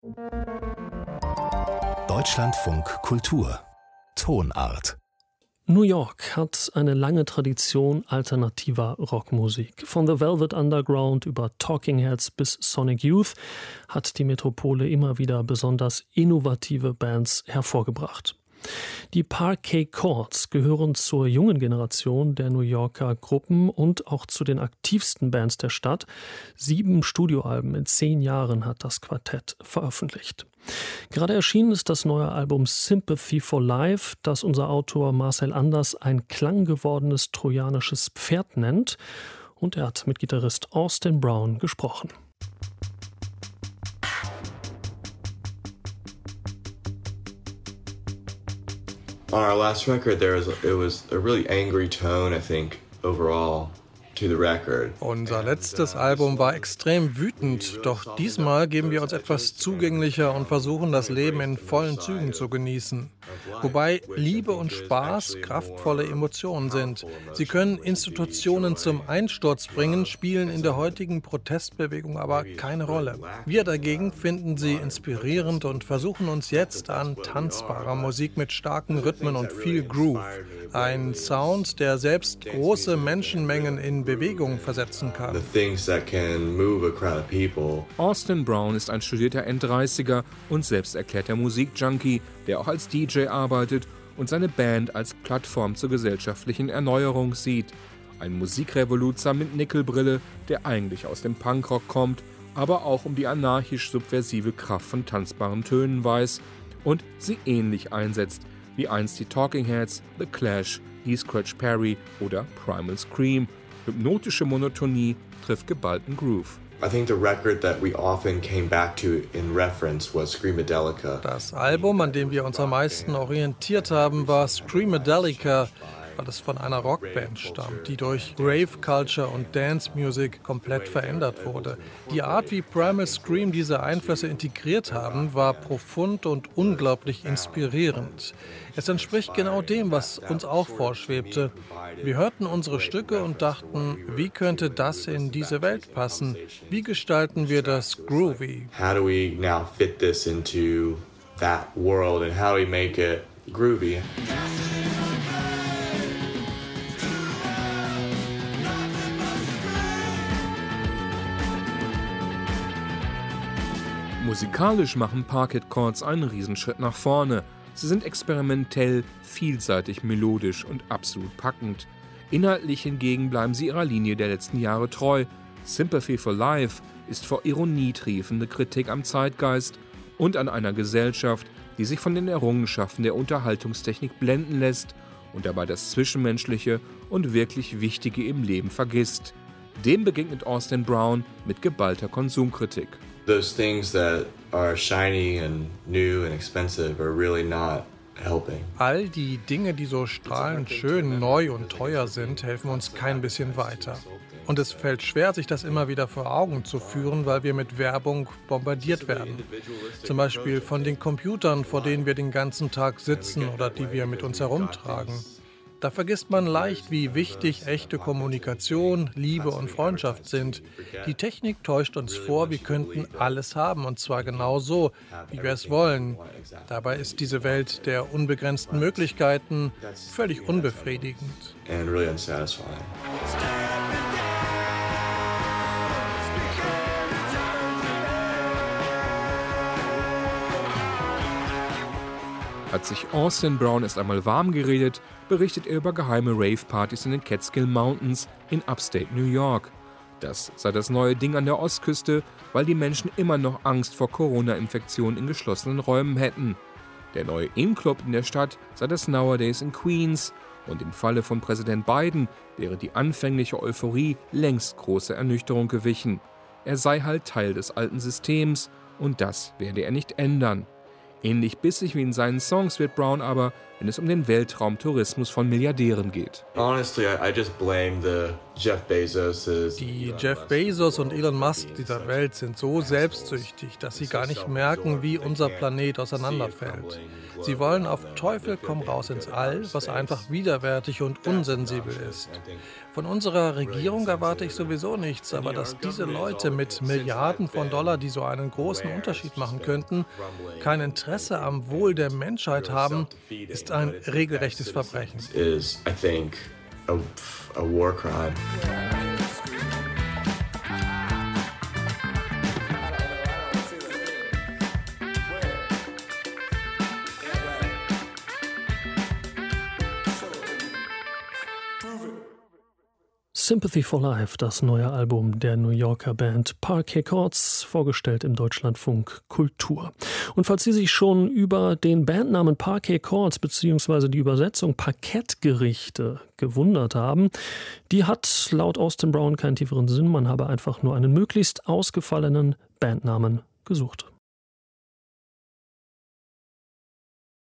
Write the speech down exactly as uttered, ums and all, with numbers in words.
Deutschlandfunk Kultur Tonart. New York hat eine lange Tradition alternativer Rockmusik. Von The Velvet Underground über Talking Heads bis Sonic Youth hat die Metropole immer wieder besonders innovative Bands hervorgebracht. Die Parquet Courts gehören zur jungen Generation der New Yorker Gruppen und auch zu den aktivsten Bands der Stadt. Sieben Studioalben in zehn Jahren hat das Quartett veröffentlicht. Gerade erschienen ist das neue Album Sympathy for Life, das unser Autor Marcel Anders ein klanggewordenes trojanisches Pferd nennt. Und er hat mit Gitarrist Austin Brown gesprochen. On our last record, there was it was a really angry tone, I think, overall. To the record. Unser letztes Album war extrem wütend, doch diesmal geben wir uns etwas zugänglicher und versuchen, das Leben in vollen Zügen zu genießen. Wobei Liebe und Spaß kraftvolle Emotionen sind. Sie können Institutionen zum Einsturz bringen, spielen in der heutigen Protestbewegung aber keine Rolle. Wir dagegen finden sie inspirierend und versuchen uns jetzt an tanzbarer Musik mit starken Rhythmen und viel Groove. Ein Sound, der selbst große Menschenmengen in Bewegung versetzen kann. Austin Brown ist ein studierter Enddreißiger und selbsterklärter Musikjunkie, der auch als D J arbeitet und seine Band als Plattform zur gesellschaftlichen Erneuerung sieht. Ein Musikrevoluzer mit Nickelbrille, der eigentlich aus dem Punkrock kommt, aber auch um die anarchisch-subversive Kraft von tanzbaren Tönen weiß und sie ähnlich einsetzt, wie einst die Talking Heads, The Clash, Lee Scratch Perry oder Primal Scream. Hypnotische Monotonie trifft geballten Groove. I think the record that we often came back to in reference was Screamadelica. Das Album, an dem wir uns am meisten orientiert haben, war Screamadelica, weil es von einer Rockband stammt, die durch Rave Culture und Dance Music komplett verändert wurde. Die Art, wie Primal Scream diese Einflüsse integriert haben, war profund und unglaublich inspirierend. Es entspricht genau dem, was uns auch vorschwebte. Wir hörten unsere Stücke und dachten, wie könnte das in diese Welt passen? Wie gestalten wir das groovy? How do we now fit this into that world and how do we make it groovy? Musikalisch machen Parquet Courts einen Riesenschritt nach vorne. Sie sind experimentell, vielseitig melodisch und absolut packend. Inhaltlich hingegen bleiben sie ihrer Linie der letzten Jahre treu. Sympathy for Life ist vor Ironie triefende Kritik am Zeitgeist und an einer Gesellschaft, die sich von den Errungenschaften der Unterhaltungstechnik blenden lässt und dabei das Zwischenmenschliche und wirklich Wichtige im Leben vergisst. Dem begegnet Austin Brown mit geballter Konsumkritik. Those things that are shiny and new and expensive are really not helping. All die Dinge, die so strahlend schön, neu und teuer sind, helfen uns kein bisschen weiter. Und es fällt schwer, sich das immer wieder vor Augen zu führen, weil wir mit Werbung bombardiert werden. Zum Beispiel von den Computern, vor denen wir den ganzen Tag sitzen oder die wir mit uns herumtragen. Da vergisst man leicht, wie wichtig echte Kommunikation, Liebe und Freundschaft sind. Die Technik täuscht uns vor, wir könnten alles haben, und zwar genau so, wie wir es wollen. Dabei ist diese Welt der unbegrenzten Möglichkeiten völlig unbefriedigend. And really unsatisfying. Hat sich Austin Brown erst einmal warm geredet, berichtet er über geheime Rave-Partys in den Catskill Mountains in Upstate New York. Das sei das neue Ding an der Ostküste, weil die Menschen immer noch Angst vor Corona-Infektionen in geschlossenen Räumen hätten. Der neue In-Club in der Stadt sei das Nowadays in Queens und im Falle von Präsident Biden wäre die anfängliche Euphorie längst großer Ernüchterung gewichen. Er sei halt Teil des alten Systems und das werde er nicht ändern. Ähnlich bissig wie in seinen Songs wird Brown aber, wenn es um den Weltraumtourismus von Milliardären geht. Honestly, I, I just blame the Jeff Bezoses. Die Jeff Bezos und Elon Musk dieser Welt sind so selbstsüchtig, dass sie gar nicht merken, wie unser Planet auseinanderfällt. Sie wollen auf Teufel komm raus ins All, was einfach widerwärtig und unsensibel ist. Von unserer Regierung erwarte ich sowieso nichts, aber dass diese Leute mit Milliarden von Dollar, die so einen großen Unterschied machen könnten, kein Interesse am Wohl der Menschheit haben, ist ein regelrechtes Verbrechen. Is, I think, a, a war crime. Sympathy for Life, das neue Album der New Yorker Band Parquet Courts, vorgestellt im Deutschlandfunk Kultur. Und falls Sie sich schon über den Bandnamen Parquet Courts bzw. die Übersetzung Parkettgerichte gewundert haben, die hat laut Austin Brown keinen tieferen Sinn. Man habe einfach nur einen möglichst ausgefallenen Bandnamen gesucht.